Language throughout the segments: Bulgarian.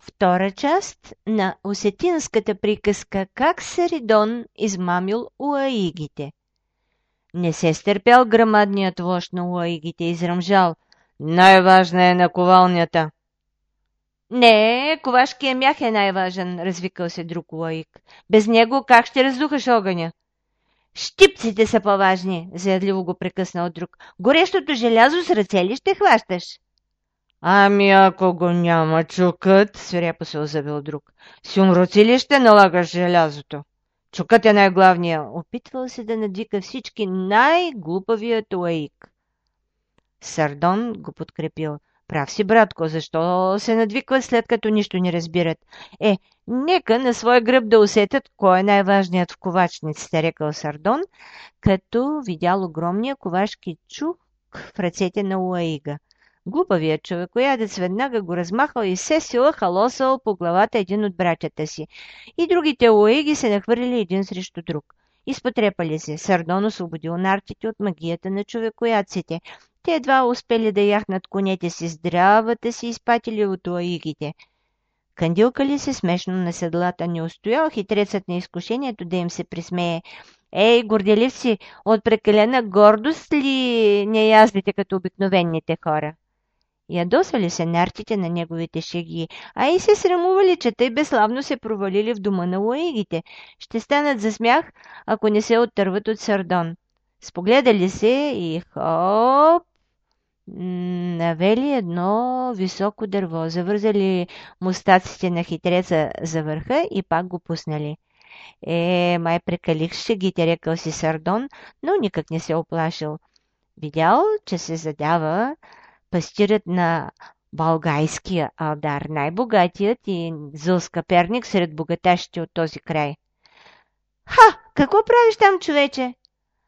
Втора част на осетинската приказка «Как Саридон измамил уаигите». Не се стърпял грамадният вожд на уаигите и изръмжал: «Най-важна е наковалнята!» «Не, ковашкият мях е най-важен», развикал се друг уаик. «Без него как ще раздухаш огъня?» «Щипците са по-важни», заядливо го прекъснал друг. «Горещото желязо с ръце ли ще хващаш?» «Ами ако го няма чукът», свирепо се озавил друг, «си умруци ли ще налагаш желязото? Чукът е най-главният», опитвал се да надвика всички най-глупавият уаик. Сардон го подкрепил. «Прав си, братко, защо се надвикват след като нищо не разбират? Нека на своя гръб да усетят кой е най-важният в ковачниците», рекал Сардон, като видял огромния ковашки чук в ръцете на уаига. Глупавият човекоядец веднага го размахал и все сила халосал по главата един от братята си. И другите уаиги се нахвърлили един срещу друг. Изпотрепали се. Сардон освободил нартите от магията на човекоядците. Те едва успели да яхнат конете си, здравата си изпатили от уаигите. Кандилкали се смешно на седлата, не устоял хитрецът на изкушението да им се присмее. «Ей, горделивци, от прекалена гордост ли не яздите като обикновените хора?» Ядосали се нартите на неговите шеги, а и се срамували, че тъй безславно се провалили в дома на уаигите. Ще станат за смях, ако не се оттърват от Сардон. Спогледали се и хоп! Навели едно високо дърво, завързали мустаците на хитреца за върха и пак го пуснали. Май прекалих шегите, рекал си Сардон, но никак не се оплашил. Видял, че се задава пастирът на Балгайския алдар, най-богатият и зъл скъперник сред богатащите от този край. «Ха! Какво правиш там, човече?»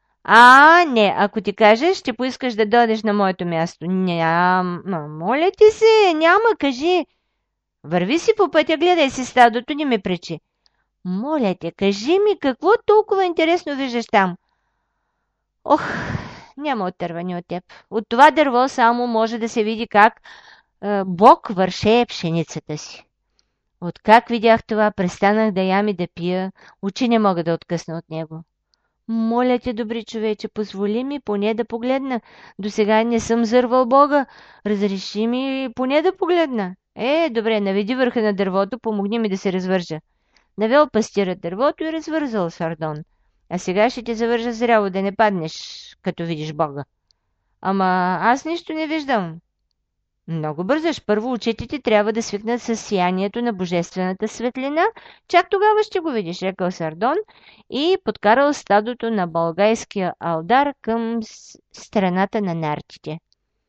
Не, ако ти кажеш, ще поискаш да дойдеш на моето място. Няма, моля ти се, няма, кажи. Върви си по пътя, гледай си стадото, не ме пречи. Моля те, кажи ми, какво толкова интересно виждаш там? Ох, няма отървани от теб. От това дърво само може да се види как Бог вършее пшеницата си. Откак видях това, престанах да ям и да пия, очи не мога да откъсна от него. Моля те, добри човече, позволи ми поне да погледна. Досега не съм зървал Бога. Разреши ми поне да погледна. Добре, наведи върха на дървото, помогни ми да се развържа. Навел пастирът дървото и развързал Сардон. А сега ще те завържа зряло, да не паднеш, като видиш Бога. Ама аз нищо не виждам. Много бързаш. Първо очите ти трябва да свикнат с сиянието на божествената светлина. Чак тогава ще го видиш, рекал Сардон и подкарал стадото на Балгайския алдар към страната на нартите.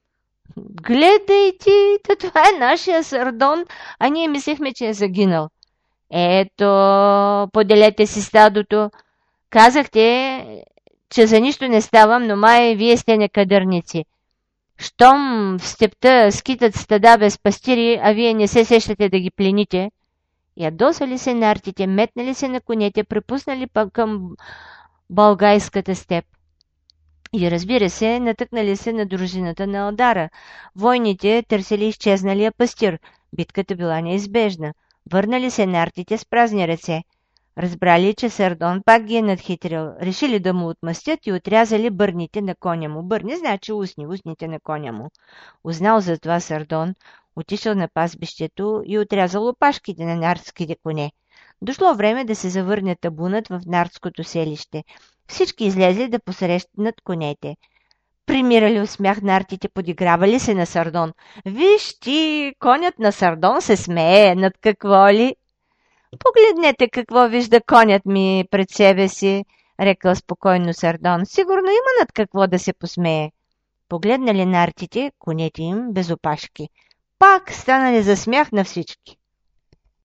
Гледай ти, това е нашия Сардон, а ние мислехме, че е загинал. Ето, поделете си стадото. Казахте, че за нищо не ставам, но май вие сте некадърници. Щом в степта скитат стада без пастири, а вие не се сещате да ги плените. Ядосали се нартите, метнали се на конете, препуснали пък към Балгайската степ. И разбира се, натъкнали се на дружината на Алдара. Войните търсили изчезналия пастир. Битката била неизбежна. Върнали се нартите с празни ръце. Разбрали, че Сардон пак ги е надхитрил. Решили да му отмъстят и отрязали бърните на коня му. Бърни значи устните на коня му. Узнал за това Сардон, отишъл на пазбището и отрязал опашките на нардските коне. Дошло време да се завърне табунът в нардското селище. Всички излезли да посрещнат конете. Примирали от смях нартите, подигравали се на Сардон. Виж ти, конят на Сардон се смее, над какво ли? Погледнете какво вижда конят ми пред себе си, рекал спокойно Сардон. Сигурно има над какво да се посмее. Погледнали нартите, конете им без опашки. Пак станали за смях на всички.